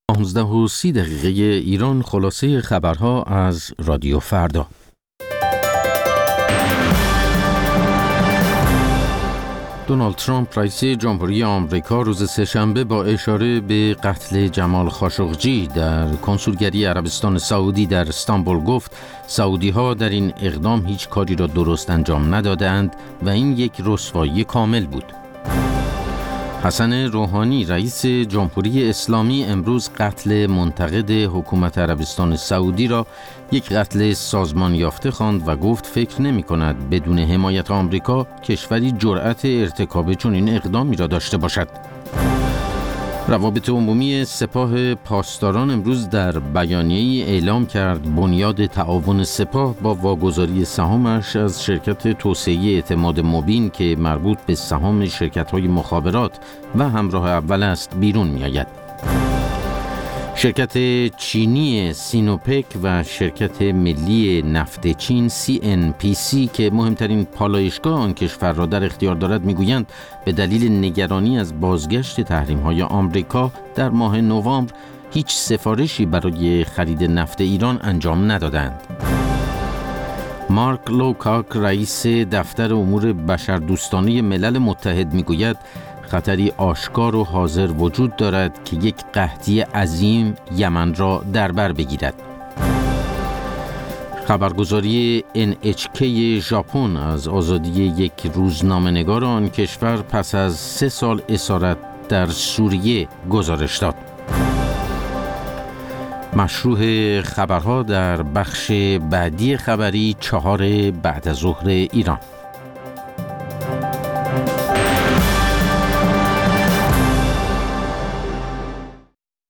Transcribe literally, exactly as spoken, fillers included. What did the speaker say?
پانزده و سی دقیقه ایران، خلاصه خبرها از رادیو فردا. دونالد ترامپ رئیس جمهوری آمریکا روز سه‌شنبه با اشاره به قتل جمال خاشقجی در کنسولگری عربستان سعودی در استانبول گفت سعودی‌ها در این اقدام هیچ کاری را درست انجام ندادند و این یک رسوایی کامل بود. حسن روحانی رئیس جمهوری اسلامی امروز قتل منتقد حکومت عربستان سعودی را یک قتل سازمان یافته خواند و گفت فکر نمی کند بدون حمایت آمریکا کشوری جرأت ارتکاب چنین اقدامی را داشته باشد. روابط عمومی سپاه پاسداران امروز در بیانیه‌ای اعلام کرد بنیاد تعاون سپاه با واگذاری سهامش از شرکت توسعه اعتماد مبین که مربوط به سهام شرکت‌های مخابرات و همراه اول است بیرون می‌آید. شرکت چینی سینوپک و شرکت ملی نفت چین سی ان پی سی که مهمترین پالایشگاه آن کشور را در اختیار دارد میگویند به دلیل نگرانی از بازگشت تحریم‌های آمریکا در ماه نوامبر هیچ سفارشی برای خرید نفت ایران انجام ندادند. مارک لوکاک رئیس دفتر امور بشردوستانه ملل متحد میگوید خطری آشکار و حاضر وجود دارد که یک قحطی عظیم یمن را در بر بگیرد. خبرگزاری ان اچ کی ژاپن از آزادی یک روزنامه‌نگار آن کشور پس از سه سال اسارت در سوریه گزارش داد. مشروع خبرها در بخش بعدی خبری چهار بعد از ظهر ایران.